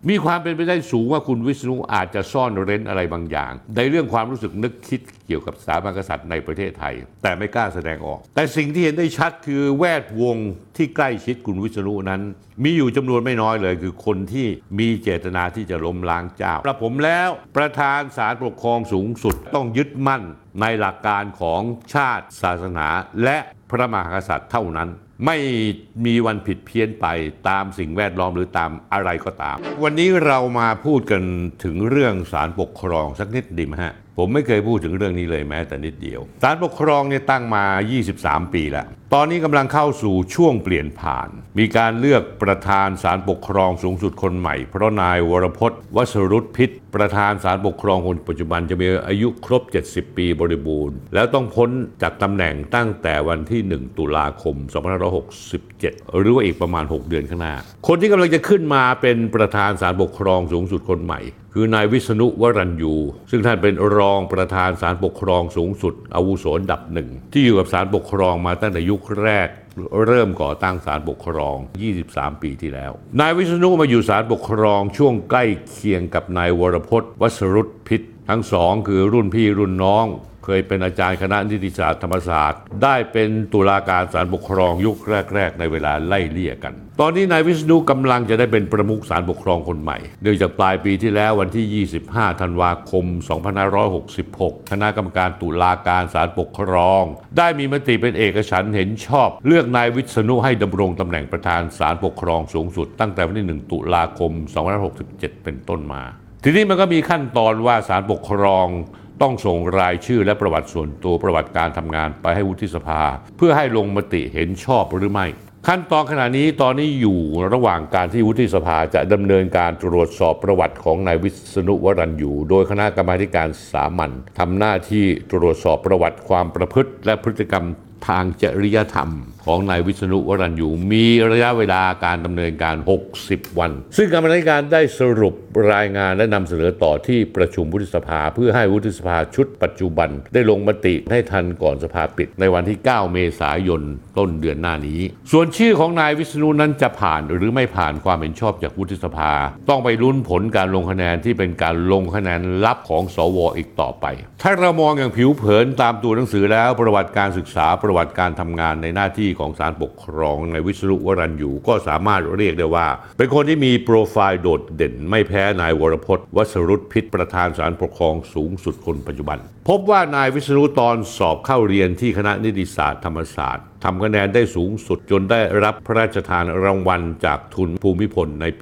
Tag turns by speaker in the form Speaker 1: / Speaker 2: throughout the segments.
Speaker 1: มีความเป็นไปได้สูงว่าคุณวิษณุอาจจะซ่อนเร้นอะไรบางอย่างในเรื่องความรู้สึกนึกคิดเกี่ยวกับสถาบันกษัตริย์ในประเทศไทยแต่ไม่กล้าแสดงออกแต่สิ่งที่เห็นได้ชัดคือแวดวงที่ใกล้ชิดคุณวิษณุนั้นมีอยู่จำนวนไม่น้อยเลยคือคนที่มีเจตนาที่จะล้มล้างเจ้าสำหรับผมแล้วประธานศาลปกครองสูงสุดต้องยึดมั่นในหลักการของชาติศาสนาและพระมหากษัตริย์เท่านั้นไม่มีวันผิดเพี้ยนไปตามสิ่งแวดล้อมหรือตามอะไรก็ตามวันนี้เรามาพูดกันถึงเรื่องศาลปกครองสักนิดดีไหมฮะผมไม่เคยพูดถึงเรื่องนี้เลยแม้แต่นิดเดียวศาลปกครองเนี่ยตั้งมา23 ปีแล้วตอนนี้กำลังเข้าสู่ช่วงเปลี่ยนผ่านมีการเลือกประธานศาลปกครองสูงสุดคนใหม่เพราะนายวรพจน์วสรุตพิษประธานศาลปกครองคนปัจจุบันจะมีอายุครบ70 ปีบริบูรณ์แล้วต้องพ้นจากตำแหน่งตั้งแต่วันที่1 ตุลาคม 2567หรือว่าอีกประมาณ6 เดือนข้างหน้าคนที่กำลังจะขึ้นมาเป็นประธานศาลปกครองสูงสุดคนใหม่คือนายวิษณุวรัญยูซึ่งท่านเป็นรองประธานศาลปกครองสูงสุดอาวุโสอันดับหนึ่งที่อยู่กับศาลปกครองมาตั้งแต่ยุคแรกเริ่มก่อตั้งศาลปกครอง23 ปีที่แล้วนายวิษณุมาอยู่ศาลปกครองช่วงใกล้เคียงกับนายวรพจน์วสรุตพิษทั้งสองคือรุ่นพี่รุ่นน้องเคยเป็นอาจารย์คณะนิติศาสตร์ธรรมศาสตร์ได้เป็นตุลาการศาลปกครองยุคแรกๆในเวลาไล่เลี่ยกันตอนนี้นายวิษณุกำลังจะได้เป็นประมุขศาลปกครองคนใหม่เนื่องจากปลายปีที่แล้ววันที่25 ธันวาคม 2566คณะกรรมการตุลาการศาลปกครองได้มีมติเป็นเอกฉันท์เห็นชอบเลือกนายวิษณุให้ดำรงตำแหน่งประธานศาลปกครองสูงสุดตั้งแต่วันที่1 ตุลาคม 2567เป็นต้นมาทีนี้มันก็มีขั้นตอนว่าศาลปกครองต้องส่งรายชื่อและประวัติส่วนตัวประวัติการทำงานไปให้วุฒิสภาเพื่อให้ลงมติเห็นชอบหรือไม่ขั้นตอนขณะนี้ตอนนี้อยู่ระหว่างการที่วุฒิสภาจะดำเนินการตรวจสอบประวัติของนายวิษณุวรัญยูโดยคณะกรรมาการสามัญทำหน้าที่ตรวจสอบประวัติความประพฤติและพฤติกรรมทางจริยธรรมของนายวิษณุวรัญยูมีระยะเวลาการดำเนินการ60 วันซึ่งกรรมาธิการได้สรุปรายงานและนำเสนอต่อที่ประชุมวุฒิสภาเพื่อให้วุฒิสภาชุดปัจจุบันได้ลงมติให้ทันก่อนสภาปิดในวันที่ 9 เมษายนต้นเดือนหน้านี้ส่วนชื่อของนายวิษณุนั้นจะผ่านหรือไม่ผ่านความเห็นชอบจากวุฒิสภาต้องไปลุ้นผลการลงคะแนนที่เป็นการลงคะแนนลับของสวอีกต่อไปถ้าเรามองอย่างผิวเผินตามตัวหนังสือแล้วประวัติการศึกษาประวัติการทำงานในหน้าที่ของศาลปกครองในวิษณุวรัญยูก็สามารถเรียกได้ว่าเป็นคนที่มีโปรไฟล์โดดเด่นไม่แพ้นายวรพจน์วสรุตพิษประธานศาลปกครองสูงสุดคนปัจจุบันพบว่านายวิษณุตอนสอบเข้าเรียนที่คณะนิติศาสตร์ธรรมศาสตร์ทำคะแนนได้สูงสุดจนได้รับพระราชทานรางวัลจากทุนภูมิพลในปี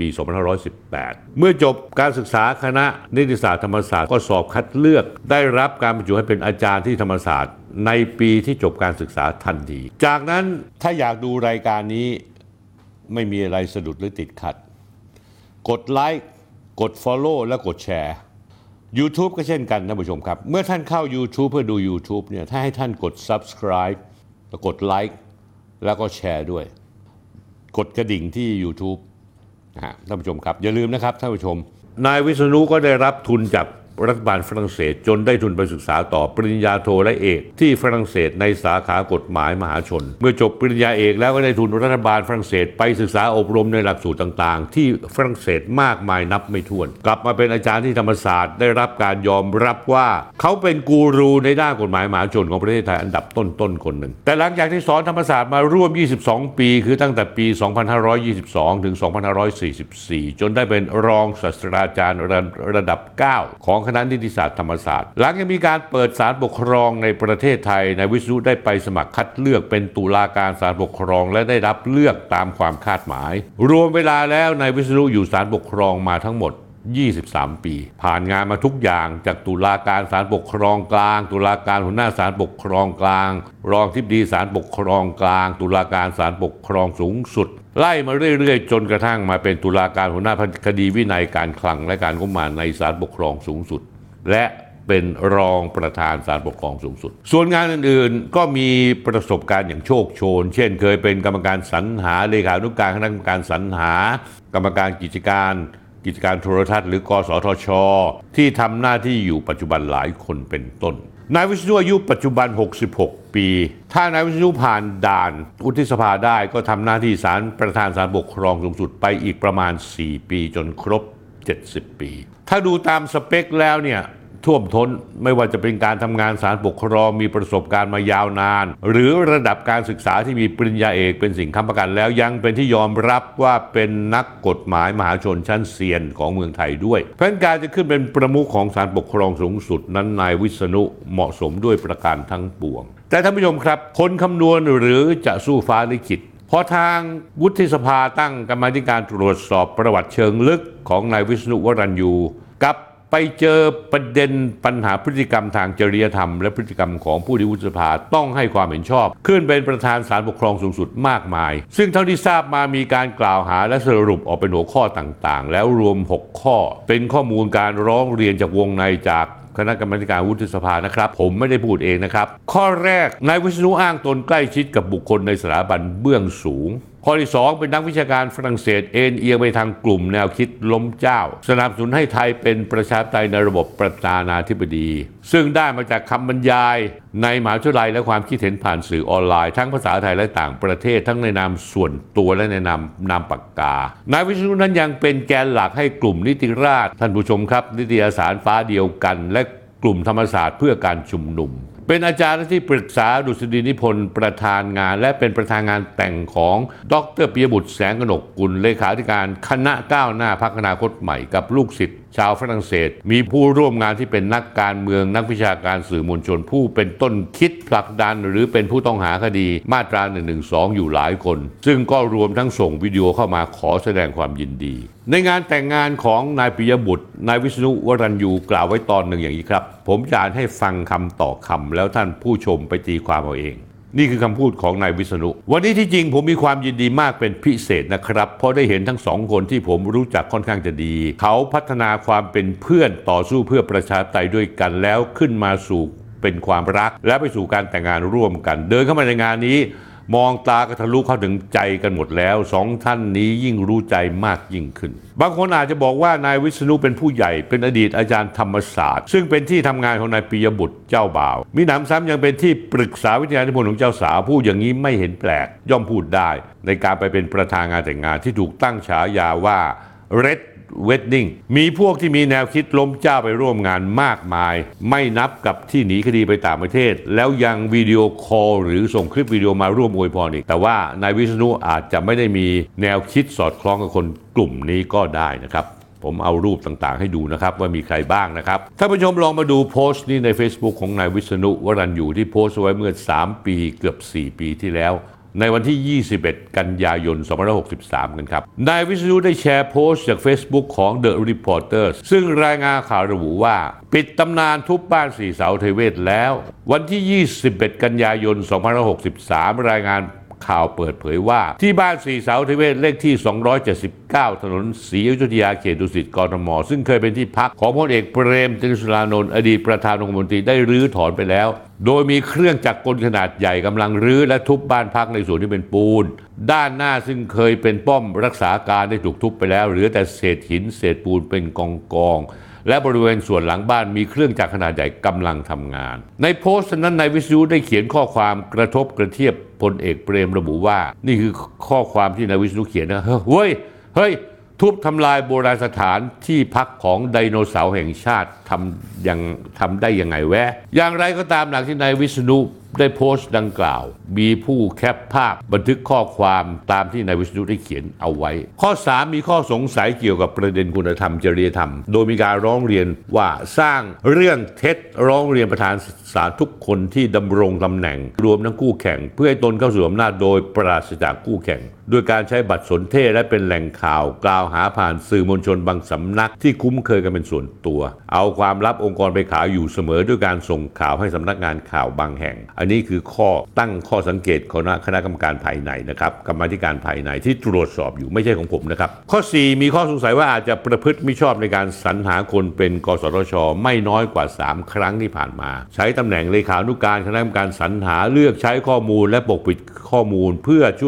Speaker 1: 2518 เมื่อจบการศึกษาคณะนิติศาสตร์ธรรมศาสตร์ก็สอบคัดเลือกได้รับการบรรจุให้เป็นอาจารย์ที่ธรรมศาสตร์ในปีที่จบการศึกษาทันทีจากนั้นถ้าอยากดูรายการนี้ไม่มีอะไรสะดุดหรือติดขัดกดไลค์กด Follow และกดแชร์ YouTube ก็เช่นกันท่านผู้ชมครับเมื่อท่านเข้า YouTube เพื่อดู YouTube เนี่ยถ้าให้ท่านกด Subscribe แล้วกดไลค์แล้วก็แชร์ด้วยกดกระดิ่งที่ YouTube ท่านผู้ชมครับอย่าลืมนะครับท่านผู้ชมนายวิษณุก็ได้รับทุนจากรัฐบาลฝรั่งเศสจนได้ทุนไปศึกษาต่อปริญญาโทและเอกที่ฝรั่งเศสในสาขากฎหมายมหาชนเมื่อจบปริญญาเอกแล้วก็ได้ทุนรัฐบาลฝรั่งเศสไปศึกษาอบรมในหลักสูตรต่างๆที่ฝรั่งเศสมากมายนับไม่ถ้วนกลับมาเป็นอาจารย์ที่ธรรมศาสตร์ได้รับการยอมรับว่าเขาเป็นกูรูในด้านกฎหมายมหาชนของประเทศไทยอันดับต้นๆคนหนึ่งแต่หลังจากที่สอนธรรมศาสตร์มาร่วม22 ปีคือตั้งแต่ปี 2522 ถึง 2544 จนได้เป็นรองศาสตราจารย์ระดับ 9 ของคณะนิติศาสตร์ธรรมศาสตร์หลังจากมีการเปิดศาลปกครองในประเทศไทยนายวิษณุได้ไปสมัครคัดเลือกเป็นตุลาการศาลปกครองและได้รับเลือกตามความคาดหมายรวมเวลาแล้วนายวิษณุอยู่ศาลปกครองมาทั้งหมด23 ปีผ่านงานมาทุกอย่างจากตุลาการศาลปกครองกลางตุลาการหัวหน้าศาลปกครองกลางรองอธิบดีศาลปกครองกลางตุลาการศาลปกครองสูงสุดไล่มาเรื่อยๆจนกระทั่งมาเป็นตุลาการหัวหน้าคดีวินัยการคลังและการงบประมาณในศาลปกครองสูงสุดและเป็นรองประธานศาลปกครองสูงสุดส่วนงานอื่นๆก็มีประสบการณ์อย่างโชคโชนเช่นเคยเป็นกรรมการสรรหาเลขานุการคณะกรรมการสรรหากรรมการกิจการโทรทัศน์หรือกสทช.ที่ทำหน้าที่อยู่ปัจจุบันหลายคนเป็นต้นนายวิษณุอายุปัจจุบัน66 ปีถ้านายวิษณุผ่านด่านวุฒิสภาได้ก็ทำหน้าที่ประธานศาลปกครองสูงสุดไปอีกประมาณ4 ปีจนครบ 70 ปี ถ้าดูตามสเปคแล้วเนี่ยท่วมท้นไม่ว่าจะเป็นการทำงานศาลปกครองมีประสบการณ์มายาวนานหรือระดับการศึกษาที่มีปริญญาเอกเป็นสิ่งค้ำประกันแล้วยังเป็นที่ยอมรับว่าเป็นนักกฎหมายมหาชนชั้นเซียนของเมืองไทยด้วยเพราะการจะขึ้นเป็นประมุขของศาลปกครองสูงสุดนั้นนายวิษณุเหมาะสมด้วยประการทั้งปวงแต่ท่านผู้ชมครับคนคำนวณหรือจะสู้ฟ้าลิขิตพอทางวุฒิสภาตั้งกรรมาธิการตรวจสอบประวัติเชิงลึกของนายวิษณุวรัญยูกับไปเจอประเด็นปัญหาพฤติกรรมทางจริยธรรมและพฤติกรรมของผู้ที่วุฒิสภาต้องให้ความเห็นชอบขึ้นเป็นประธานศาลปกครองสูงสุดมากมายซึ่งเท่าที่ทราบมามีการกล่าวหาและสรุปออกเป็นหัวข้อต่างๆแล้วรวม6ข้อเป็นข้อมูลการร้องเรียนจากวงในจากคณะกรรมาธิการวุฒิสภานะครับผมไม่ได้พูดเองนะครับข้อแรกนายวิษณุอ้างตนใกล้ชิดกับบุคคลในสถาบันเบื้องสูงข้อที่2เป็นนักวิชาการฝรั่งเศสเอ็นเอียงไปทางกลุ่มแนวคิดล้มเจ้าสนับสนุนให้ไทยเป็นประชาธิปไตยในระบบประธานาธิบดีซึ่งได้มาจากคำบรรยายในมหาวิทยาลัยและความคิดเห็นผ่านสื่อออนไลน์ทั้งภาษาไทยและต่างประเทศทั้งในนามส่วนตัวและในนามปากกานายวิษณุนั้นยังเป็นแกนหลักให้กลุ่มนิติราษฎร์ท่านผู้ชมครับนิตยสารฟ้าเดียวกันและกลุ่มธรรมศาสตร์เพื่อการชุมนุมเป็นอาจารย์ที่ปรึกษาดุษฎีนิพนธ์ประธานงานและเป็นประธานงานแต่งของดร.ปิยบุตรแสงกนกกุลเลขาธิการคณะก้าวหน้าพรรคอนาคตใหม่กับลูกศิษย์ชาวฝรั่งเศสมีผู้ร่วมงานที่เป็นนักการเมืองนักวิชาการสื่อมวลชนผู้เป็นต้นคิดผลักดันหรือเป็นผู้ต้องหาคดีมาตรา112อยู่หลายคนซึ่งก็รวมทั้งส่งวิดีโอเข้ามาขอแสดงความยินดีในงานแต่งงานของนายปิยบุตรนายวิษณุวรัญยูกล่าวไว้ตอนหนึ่งอย่างนี้ครับผมจะอ่านให้ฟังคำต่อคำแล้วท่านผู้ชมไปตีความเอาเองนี่คือคำพูดของนายวิษณุวันนี้ที่จริงผมมีความยินดีมากเป็นพิเศษนะครับเพราะได้เห็นทั้งสองคนที่ผมรู้จักค่อนข้างจะดีเขาพัฒนาความเป็นเพื่อนต่อสู้เพื่อประชาธิปไตยด้วยกันแล้วขึ้นมาสู่เป็นความรักและไปสู่การแต่งงานร่วมกันเดินเข้ามาในงานนี้มองตากระทะลุเข้าถึงใจกันหมดแล้วสองท่านนี้ยิ่งรู้ใจมากยิ่งขึ้นบางคนอาจจะบอกว่านายวิษณุเป็นผู้ใหญ่เป็นอดีตอาจารย์ธรรมศาสตร์ซึ่งเป็นที่ทำงานของนายปิยบุตรเจ้าบ่าวมีหนำซ้ำยังเป็นที่ปรึกษาวิทยานิพนธ์ของเจ้าสาวพูดอย่างนี้ไม่เห็นแปลกย่อมพูดได้ในการไปเป็นประธานงานแต่งงานที่ถูกตั้งฉายาว่า Red Wedding มีพวกที่มีแนวคิดล้มเจ้าไปร่วมงานมากมายไม่นับกับที่หนีคดีไปต่างประเทศแล้วยังวิดีโอคอลหรือส่งคลิปวิดีโอมาร่วมอวยพรอีกแต่ว่านายวิษณุอาจจะไม่ได้มีแนวคิดสอดคล้องกับคนกลุ่มนี้ก็ได้นะครับผมเอารูปต่างๆให้ดูนะครับว่ามีใครบ้างนะครับท่านผู้ชมลองมาดูโพสต์นี้ใน Facebook ของนายวิษณุวรัญยูที่โพสต์ไว้เมื่อ3ปีเกือบ4ปีที่แล้วในวันที่ 21 กันยายน 2563 กันครับนายวิษณุได้แชร์โพสต์จาก Facebook ของ The Reporter ซึ่งรายงานข่าวระบุว่าปิดตำนานทุบบ้าน4เสาเทเวศแล้ววันที่ 21 กันยายน 2563 รายงานข่าวเปิดเผยว่าที่บ้าน4เสาเทเวศเลขที่279ถนนศรีอยุธยาเขตดุสิตกทมซึ่งเคยเป็นที่พักของพลเอกเปรมติณสุรานนท์อดีตประธานองคมนตรีได้รื้อถอนไปแล้วโดยมีเครื่องจักรกลขนาดใหญ่กำลังรื้อและทุบบ้านพักในส่วนที่เป็นปูนด้านหน้าซึ่งเคยเป็นป้อมรักษาการได้ถูกทุบไปแล้วเหลือแต่เศษหินเศษปูนเป็นกองและบริเวณส่วนหลังบ้านมีเครื่องจักรขนาดใหญ่กำลังทำงานในโพสต์นั้นนายวิษณุได้เขียนข้อความกระทบกระเทียบพลเอกเปรมระบุว่านี่คือข้อความที่นายวิษณุเขียนนะเฮ้ยทุบทำลายโบราณสถานที่พักของไดโนเสาร์แห่งชาติทำได้ยังไงแวะอย่างไรก็ตามหลังที่นายวิษณุได้โพสต์ดังกล่าวมีผู้แคปภาพบันทึกข้อความตามที่นายวิษณุได้เขียนเอาไว้ข้อ3มีข้อสงสัยเกี่ยวกับประเด็นคุณธรรมจริยธรรมโดยมีการร้องเรียนว่าสร้างเรื่องเท็จร้องเรียนประธานศาลทุกคนที่ดำรงตำแหน่งรวมทั้งคู่แข่งเพื่อให้ตนเข้าสู่อำนาจโดยปราศจากคู่แข่งโดยการใช้บัตรสนเทศและเป็นแหล่งข่าวกล่าวหาผ่านสื่อมวลชนบางสำนักที่คุ้มเคยกันเป็นส่วนตัวเอาความลับองค์กรไปขายอยู่เสมอด้วยการส่งข่าวให้สำนักงานข่าวบางแห่งอันนี้คือตั้งข้อสังเกตของคณะกรรมการภายในนะครับกรรมาธิการภายในที่ตรวจสอบอยู่ไม่ใช่ของผมนะครับข้อ4มีข้อสงสัยว่าอาจจะประพฤติมิชอบในการสรรหาคนเป็นกสทช.ไม่น้อยกว่า3ครั้งที่ผ่านมาใช้ตำแหน่งเลขานุการคณะกรรมการสรรหาเลือกใช้ข้อมูลและปกปิดข้อมูลเพื่อช่วยบุคค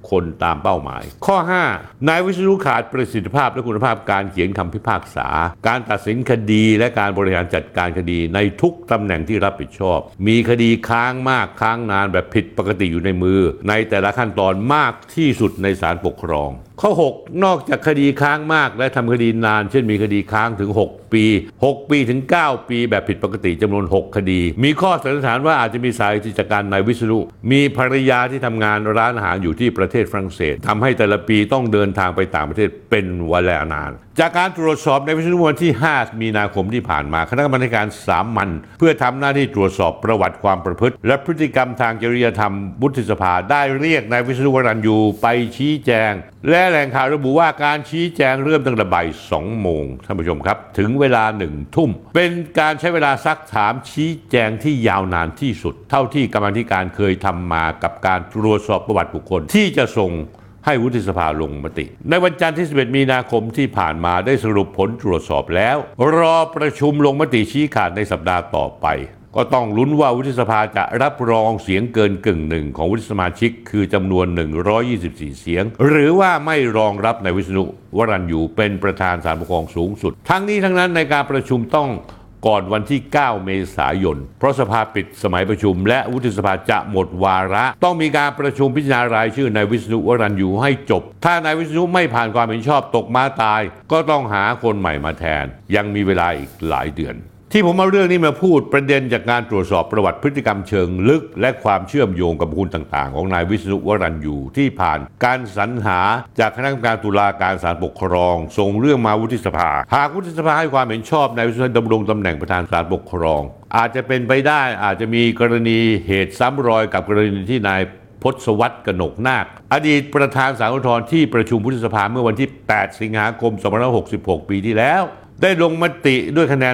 Speaker 1: คนตามเป้าหมายข้อ5นายวิษณุขาดประสิทธิภาพและคุณภาพการเขียนคำพิพากษาการตัดสินคดีและการบริหารจัดการคดีในทุกตำแหน่งที่รับผิดชอบมีคดีค้างมากค้างนานแบบผิดปกติอยู่ในมือในแต่ละขั้นตอนมากที่สุดในศาลปกครองข้อ6นอกจากคดีค้างมากและทำคดีนานเช่นมีคดีค้างถึง6 ปีถึง9 ปีแบบผิดปกติจำนวน6 คดีมีข้อสันนิษฐานว่าอาจจะมีสาเหตุจากการนายวิษณุมีภรรยาที่ทำงานร้านอาหารอยู่ที่ประเทศฝรั่งเศสทำให้แต่ละปีต้องเดินทางไปต่างประเทศเป็นเวลานานจากการตรวจสอบในวิษณุวันที่5 มีนาคมที่ผ่านมาคณะกรรมการสามัญเพื่อทำหน้าที่ตรวจสอบประวัติความประพฤติและพฤติกรรมทางจริยธรรมวุฒิสภาได้เรียกนายวิษณุวรัญยูไปชี้แจงและแหล่งข่าวระบุว่าการชี้แจงเริ่มตั้งแต่บ่าย 2 โมงท่านผู้ชมครับถึงเวลา 1 ทุ่มเป็นการใช้เวลาซักถามชี้แจงที่ยาวนานที่สุดเท่าที่กรรมาธิการเคยทำมากับการตรวจสอบประวัติบุคคลที่จะส่งให้วุฒิสภาลงมติในวันจันทร์ที่ 11 มีนาคมที่ผ่านมาได้สรุปผลตรวจสอบแล้วรอประชุมลงมติชี้ขาดในสัปดาห์ต่อไปก็ต้องลุ้นว่าวุฒิสภาจะรับรองเสียงเกินกึ่งหนึ่งของวุฒิสมาชิกคือจำนวน124 เสียงหรือว่าไม่รองรับนายวิษณุวรัญยูเป็นประธานศาลปกครองสูงสุดทั้งนี้ทั้งนั้นในการประชุมต้องก่อนวันที่ 9 เมษายนเพราะสภาปิดสมัยประชุมและวุฒิสภาจะหมดวาระต้องมีการประชุมพิจารณารายชื่อนายวิษณุวรัญยูให้จบถ้านายวิษณุไม่ผ่านความเห็นชอบตกม้าตายก็ต้องหาคนใหม่มาแทนยังมีเวลาอีกหลายเดือนที่ผมเอาเรื่องนี้มาพูดประเด็นจากการตรวจสอบประวัติพฤติกรรมเชิงลึกและความเชื่อมโยงกับบุคคลต่างๆของนายวิษณุวรัญยูที่ผ่านการสรรหาจากคณะกรรมการตุลาการศาลปกครองส่งเรื่องมาวุฒิสภาหากวุฒิสภาให้ความเห็นชอบนายวิษณุดำรงตำแหน่งประธานศาลปกครองอาจจะเป็นไปได้อาจจะมีกรณีเหตุซ้ำรอยกับกรณีที่นายพศวรรษ กนกนาคอดีตประธานศาลอุทธรณ์ที่ประชุมวุฒิสภาเมื่อวันที่ 8 สิงหาคม 2566 ปีที่แล้วได้ลงมติด้วยคะแนน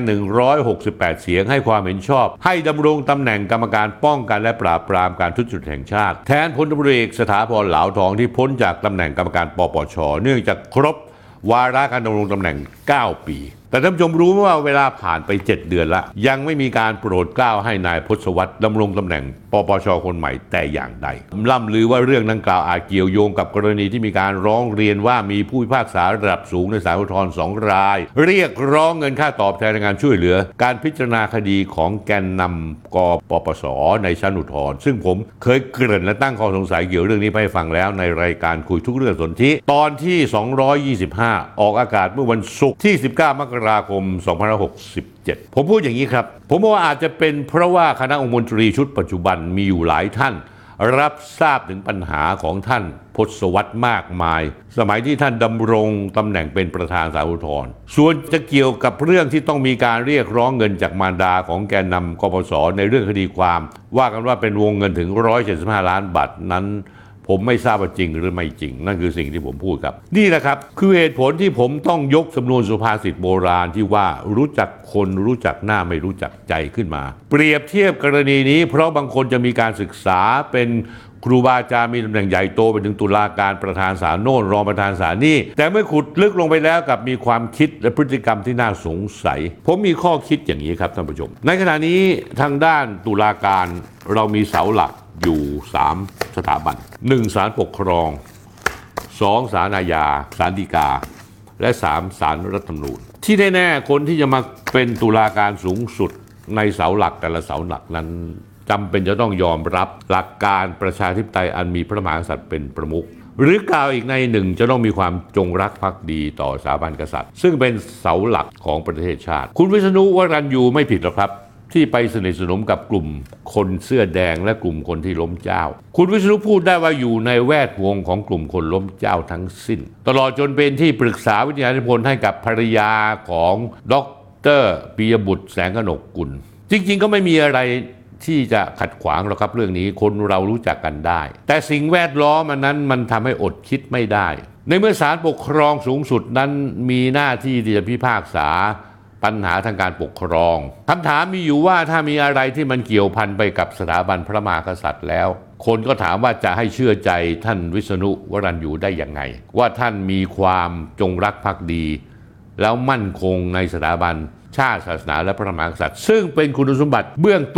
Speaker 1: 168 เสียงให้ความเห็นชอบให้ดำรงตำแหน่งกรรมการป้องกันและปราบปรามการทุจริตแห่งชาติแทนพลตำรวจเอกสถาพร เหลาทองที่พ้นจากตำแหน่งกรรมการปปช.เนื่องจากครบวาระการดำรงตำแหน่ง 9 ปีแต่ท่านผู้ชมรู้ไหมว่าเวลาผ่านไป7 เดือนละยังไม่มีการโปรดเกล้าให้นายพศวรรษดำรงตำแหน่งปปช.คนใหม่แต่อย่างใดล่ำลือว่าเรื่องดังกล่าวอาจเกี่ยวโยงกับกรณีที่มีการร้องเรียนว่ามีผู้พิพากษาระดับสูงในศาลอุทธรณ์2 รายเรียกร้องเงินค่าตอบแทนในการช่วยเหลือการพิจารณาคดีของแกนนำกปปส.ในชั้นอุทธรณ์ซึ่งผมเคยเกริ่นและตั้งข้อสงสัยเกี่ยวเรื่องนี้ไปฟังแล้วในรายการคุยทุกเรื่องสนธิตอนที่225ออกอากาศเมื่อวันศุกร์ที่19 มกราคม 2567 ผมพูดอย่างนี้ครับผมว่าอาจจะเป็นเพราะว่าคณะองคมนตรีชุดปัจจุบันมีอยู่หลายท่านรับทราบถึงปัญหาของท่านพศวรรษมากมายสมัยที่ท่านดำรงตำแหน่งเป็นประธานศาลอุทธรณ์ส่วนจะเกี่ยวกับเรื่องที่ต้องมีการเรียกร้องเงินจากมารดาของแกนนำกปปส.ในเรื่องคดีความว่ากันว่าเป็นวงเงินถึง175 ล้านบาทนั้นผมไม่ทราบว่าจริงหรือไม่จริงนั่นคือสิ่งที่ผมพูดครับนี่แหละครับคือเหตุผลที่ผมต้องยกสำนวนสุภาษิตโบราณที่ว่ารู้จักคนรู้จักหน้าไม่รู้จักใจขึ้นมาเปรียบเทียบกรณีนี้เพราะบางคนจะมีการศึกษาเป็นครูบาอาจารย์มีตำแหน่งใหญ่โตไปถึงตุลาการประธานศาลโน่นรองประธานศาลนี่แต่เมื่อขุดลึกลงไปแล้วกับมีความคิดและพฤติกรรมที่น่าสงสัยผมมีข้อคิดอย่างนี้ครับท่านผู้ชมในขณะนี้ทางด้านตุลาการเรามีเสาหลักอยู่3 สถาบัน1 ศาลปกครอง2 ศาลอาญาศาลฎีกาและ3 ศาลรัฐธรรมนูญที่แน่ๆคนที่จะมาเป็นตุลาการสูงสุดในเสาหลักแต่ละเสาหลักนั้นจำเป็นจะต้องยอมรับหลักการประชาธิปไตยอันมีพระมหากษัตริย์เป็นประมุขหรือกล่าวอีกในหนึ่งจะต้องมีความจงรักภักดีต่อสถาบันกษัตริย์ซึ่งเป็นเสาหลักของประเทศชาติคุณวิษณุวรัญยูไม่ผิดหรอกครับที่ไปสนิทสนมกับกลุ่มคนเสื้อแดงและกลุ่มคนที่ล้มเจ้าคุณวิษณุพูดได้ว่าอยู่ในแวดวงของกลุ่มคนล้มเจ้าทั้งสิ้นตลอดจนเป็นที่ปรึกษาวิทยานิพนธ์ให้กับภรรยาของดร.ปิยบุตรแสงกนกกุลจริงๆก็ไม่มีอะไรที่จะขัดขวางหรอกครับเรื่องนี้คนเรารู้จักกันได้แต่สิ่งแวดล้อมนั้นมันทำให้อดคิดไม่ได้ในเมื่อศาลปกครองสูงสุดนั้นมีหน้าที่ที่จะพิพากษาปัญหาทางการปกครองคำถามมีอยู่ว่าถ้ามีอะไรที่มันเกี่ยวพันไปกับสถาบันพระมหากษัตริย์แล้วคนก็ถามว่าจะให้เชื่อใจท่านวิษณุวรัญยูได้ยังไงว่าท่านมีความจงรักภักดีแล้วมั่นคงในสถาบันชาติศาสนาและพระมหากษัตริย์ซึ่งเป็นคุณสมบัติเบื้องต้น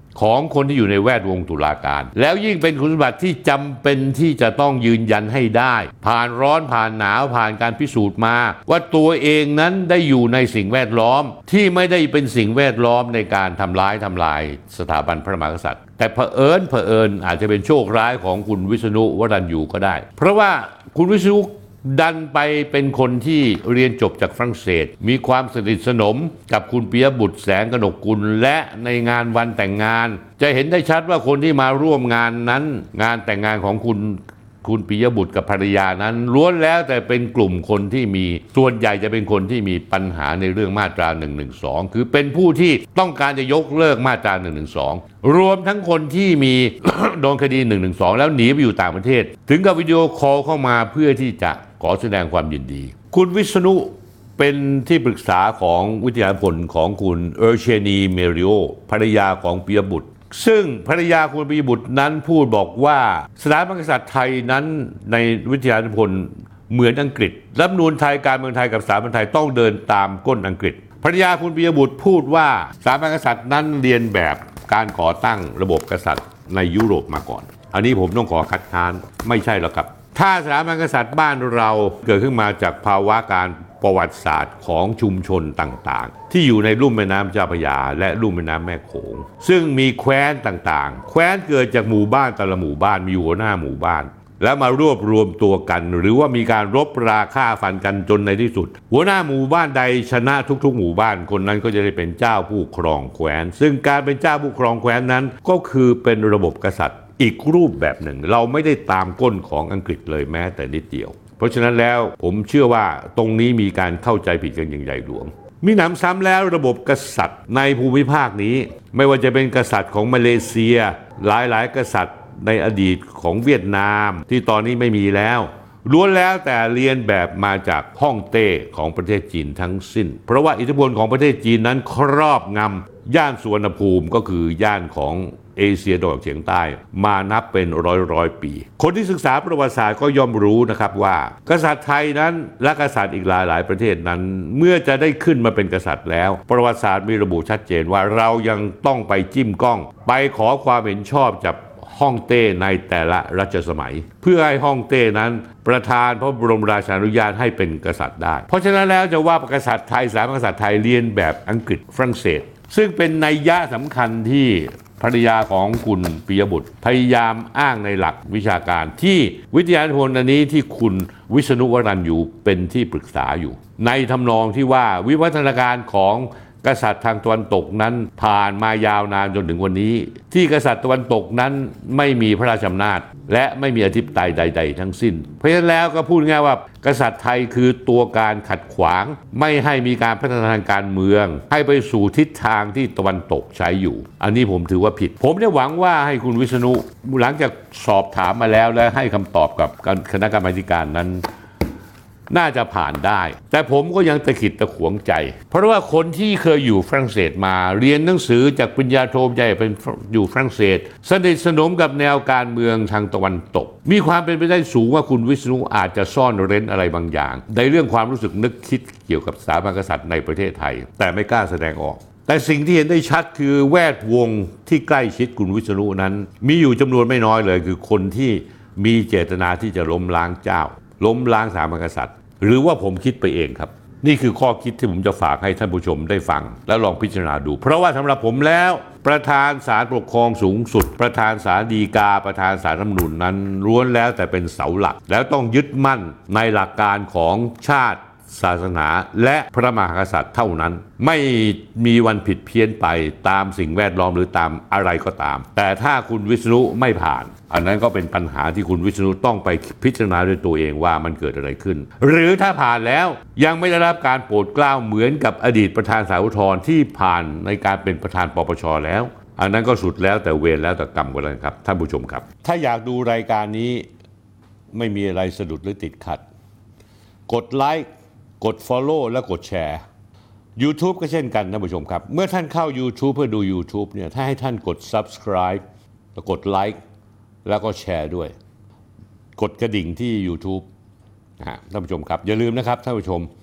Speaker 1: ของคนที่อยู่ในแวดวงตุลาการแล้วยิ่งเป็นคุณสมบัติที่จำเป็นที่จะต้องยืนยันให้ได้ผ่านร้อนผ่านหนาวผ่านการพิสูจน์มาว่าตัวเองนั้นได้อยู่ในสิ่งแวดล้อมที่ไม่ได้เป็นสิ่งแวดล้อมในการทำลายสถาบันพระมหากษัตริย์แต่เผอิญอาจจะเป็นโชคร้ายของคุณวิษณุวรัญญูก็ได้เพราะว่าคุณวิษณุดันไปเป็นคนที่เรียนจบจากฝรั่งเศสมีความสนิทสนมกับคุณปิยบุตรแสงกนกกุลและในงานวันแต่งงานจะเห็นได้ชัดว่าคนที่มาร่วมงานนั้นงานแต่งงานของคุณปิยบุตรกับภรรยานั้นล้วนแล้วแต่เป็นกลุ่มคนที่มีส่วนใหญ่จะเป็นคนที่มีปัญหาในเรื่องมาตรา112คือเป็นผู้ที่ต้องการจะยกเลิกมาตรา112รวมทั้งคนที่มี โดนคดี112แล้วหนีไปอยู่ต่างประเทศถึงกับวิดีโอคอลเข้ามาเพื่อที่จะขอแสดงความยินดีคุณวิษณุเป็นที่ปรึกษาของวิทยาพลของคุณเออร์เชนีเมริโอภรรยาของปิยบุตรซึ่งภรรยาคุณปิยบุตรนั้นพูดบอกว่าสถาบันกษัตริย์ไทยนั้นในวิทยาพลเหมือนอังกฤษรัฐธรรมนูญไทยการเมืองไทยกับสถาบันไทยต้องเดินตามก้นอังกฤษภรรยาคุณปิยบุตรพูดว่าสถาบันกษัตริย์นั้นเรียนแบบการก่อตั้งระบบกษัตริย์ในยุโรปมาก่อนอันนี้ผมต้องขอคัดค้านไม่ใช่หรอกครับถ้าสถาบันกษัตริย์บ้านเราเกิดขึ้นมาจากภาวะการประวัติศาสตร์ของชุมชนต่างๆที่อยู่ในลุ่มแม่น้ำเจ้าพระยาและลุ่มแม่น้ำแม่โขงซึ่งมีแคว้นต่างๆแคว้นเกิดจากหมู่บ้านแต่ละหมู่บ้านมีหัวหน้าหมู่บ้านแล้วมารวบรวมตัวกันหรือว่ามีการรบราฆ่าฟันกันจนในที่สุดหัวหน้าหมู่บ้านใดชนะทุกๆหมู่บ้านคนนั้นก็จะได้เป็นเจ้าผู้ครองแคว้นซึ่งการเป็นเจ้าผู้ครองแคว้นนั้นก็คือเป็นระบบกษัตริย์อีกรูปแบบหนึ่งเราไม่ได้ตามก้นของอังกฤษเลยแม้แต่นิดเดียวเพราะฉะนั้นแล้วผมเชื่อว่าตรงนี้มีการเข้าใจผิดกันอย่างใหญ่หลวงมีหนำซ้ำแล้วระบบกษัตริย์ในภูมิภาคนี้ไม่ว่าจะเป็นกษัตริย์ของมาเลเซียหลายๆกษัตริย์ในอดีตของเวียดนามที่ตอนนี้ไม่มีแล้วล้วนแล้วแต่เรียนแบบมาจากฮ่องเต้ของประเทศจีนทั้งสิ้นเพราะว่าอิทธิพลของประเทศจีนนั้นครอบงำย่านสุวรรณภูมิก็คือย่านของเอเชียตะวันออกเฉียงใต้มานับเป็นร้อยปีคนที่ศึกษาประวัติศาสตร์ก็ย่อมรู้นะครับว่ากษัตริย์ไทยนั้นและกษัตริย์อีกหลายประเทศนั้นเมื่อจะได้ขึ้นมาเป็นกษัตริย์แล้วประวัติศาสตร์มีระบุชัดเจนว่าเรายังต้องไปจิ้มกล้องไปขอความเห็นชอบจากฮ่องเต้ในแต่ละรัชสมัยเพื่อให้ฮ่องเต้นั้นประทานพระบรมราชานุญาตให้เป็นกษัตริย์ได้เพราะฉะนั้นแล้วจะว่ากษัตริย์ไทยสถาบันกษัตริย์ไทยเรียนแบบอังกฤษฝรั่งเศสซึ่งเป็นนัยยะสำคัญที่ภรรยาของคุณปิยบุตรพยายามอ้างในหลักวิชาการที่วิทยานิพนธ์อันนี้ที่คุณวิษณุวรัญญูเป็นที่ปรึกษาอยู่ในทำนองที่ว่าวิวัฒนาการของกษัตริย์ทางตะวันตกนั้นผ่านมายาวนานจนถึงวันนี้ที่กษัตริย์ตะวันตกนั้นไม่มีพระราชอำนาจและไม่มีอธิปไตยใดๆทั้งสิ้นเพราะฉะนั้นแล้วก็พูดง่ายว่ากษัตริย์ไทยคือตัวการขัดขวางไม่ให้มีการพัฒนาทางการเมืองให้ไปสู่ทิศทางที่ตะวันตกใช้อยู่อันนี้ผมถือว่าผิดผมได้หวังว่าให้คุณวิษณุหลังจากสอบถามมาแล้วและให้คำตอบกับคณะกรรมาการนั้นน่าจะผ่านได้แต่ผมก็ยังตะขิดตะขวงใจเพราะว่าคนที่เคยอยู่ฝรั่งเศสมาเรียนหนังสือจากปริญญาโทใหญ่เป็นอยู่ฝรั่งเศสสนิทสนมกับแนวการเมืองทางตะวันตกมีความเป็นไปได้สูงว่าคุณวิษณุอาจจะซ่อนเร้นอะไรบางอย่างในเรื่องความรู้สึกนึกคิดเกี่ยวกับสถาบันกษัตริย์ในประเทศไทยแต่ไม่กล้าแสดงออกแต่สิ่งที่เห็นได้ชัดคือแวดวงที่ใกล้ชิดคุณวิษณุนั้นมีอยู่จำนวนไม่น้อยเลยคือคนที่มีเจตนาที่จะล้มล้างเจ้าล้มล้างสถาบันกษัตริย์หรือว่าผมคิดไปเองครับนี่คือข้อคิดที่ผมจะฝากให้ท่านผู้ชมได้ฟังและลองพิจารณาดูเพราะว่าสำหรับผมแล้วประธานศาลปกครองสูงสุดประธานศาลฎีกาประธานศาลรัฐธรรมนูญนั้นล้วนแล้วแต่เป็นเสาหลักแล้วต้องยึดมั่นในหลักการของชาติศาสนาและพระมหากษัตริย์เท่านั้นไม่มีวันผิดเพี้ยนไปตามสิ่งแวดล้อมหรือตามอะไรก็ตามแต่ถ้าคุณวิษณุไม่ผ่านอันนั้นก็เป็นปัญหาที่คุณวิษณุต้องไปพิจารณาด้วยตัวเองว่ามันเกิดอะไรขึ้นหรือถ้าผ่านแล้วยังไม่ได้รับการโปรดเกล้าเหมือนกับอดีตประธานศาลอุทธรณ์ที่ผ่านในการเป็นประธานปปช.แล้วอันนั้นก็สุดแล้วแต่เวรแล้วแต่กรรมก็แล้วครับท่านผู้ชมครับถ้าอยากดูรายการนี้ไม่มีอะไรสะดุดหรือติดขัดกดไลค์กด follow และกดแชร์ YouTube ก็เช่นกันท่านผู้ชมครับเมื่อท่านเข้า YouTube เพื่อดู YouTube เนี่ยถ้าให้ท่านกด subscribe แล้วกดไลค์แล้วก็แชร์ด้วยกดกระดิ่งที่ YouTube ท่านผู้ชมครับอย่าลืมนะครับท่านผู้ชม